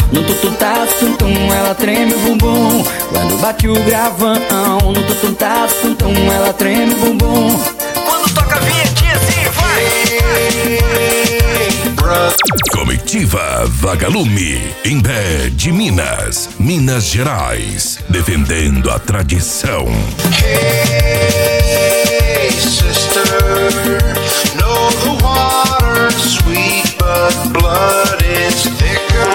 No tutum-tá, tum-tum, ela treme o bumbum. Quando bate o gravão, no tutum-tá, tum-tum, ela treme o bumbum. Quando toca a vinhetinha assim, vai! Comitiva Vagalume, Imbé de Minas, Minas Gerais, defendendo a tradição. Hey, sister, know the water's sweet, but blood is thicker.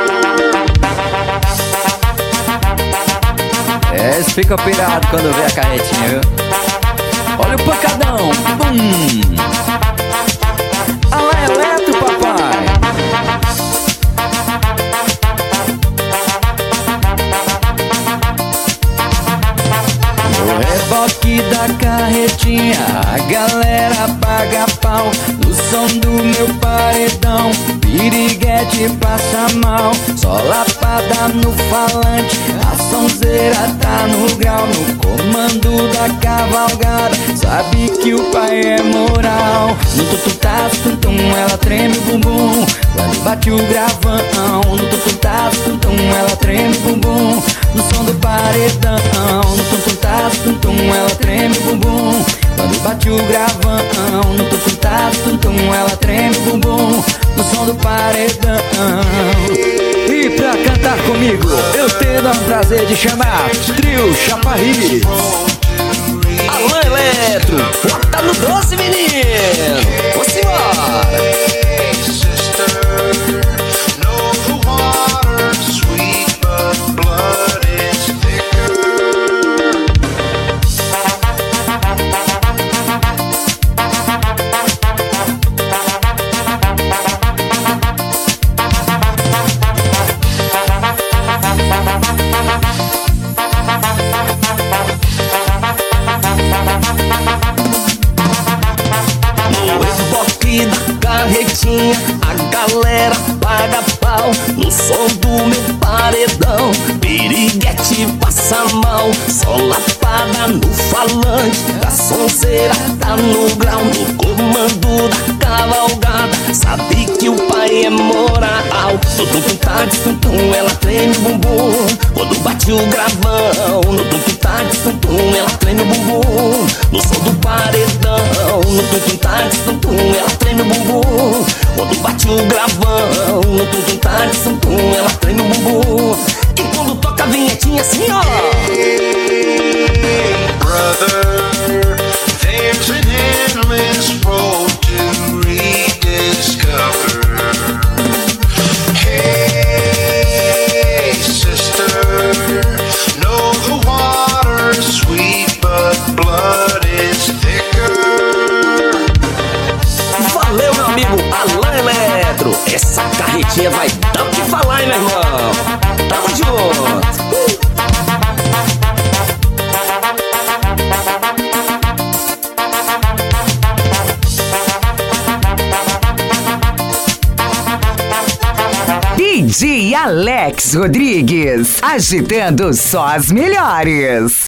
Você fica pirado quando vê a carretinha, viu? Olha o pancadão, bum! Alô, eletro, papai! No reboque da carretinha, a galera paga pau. No som do meu paredão, piriguete passa mal. Só lapada no falante, a sonzeira tá no grau. No comando da cavalgada, sabe que o pai é moral. No tutum-tá, tum-tum, ela treme o bumbum. Quando bate o gravão, no tutum-tá, tum-tum, ela treme o bumbum. No som do paredão, no tutum-tá, tum-tum, ela treme o bumbum. Quando bate o gravão, no tutum-tá, tum-tum, ela treme o bumbum. No som do paredão. E pra cantar comigo, eu tenho o prazer de chamar Trio Chaparris. Alô, Eletro, bota no doce, menino. Vamos embora. Hey, sister, know the water's sweet, but blood is thicker. No reboque da carretinha, a galera paga pau. No som do meu paredão, piriguete passa mal. Só lapada no falante, a sonzeira tá no grau. No comando da cavalgada, sabe que o pai é moral. No tutum-tá, tum-tum, ela treme o bumbum. Quando bate o gravão, no tutum-tá, tum-tum, ela treme o bumbum. No som do paredão, no tutum-tá, tum-tum, ela treme o bumbum. Quando bate o gravão, no tutum-tá, tum-tum, ela treme o bumbum. E quando toca a vinhetinha assim, ó. Hey, brother, there's an endless road to rediscover. Hey, sister, know the water's sweet, but blood is thicker. Valeu, meu amigo Alain Eletro. Essa carretinha vai dar o que falar, hein, meu irmão? Tamo junto. DJ Alex Rodrigues, agitando só as melhores.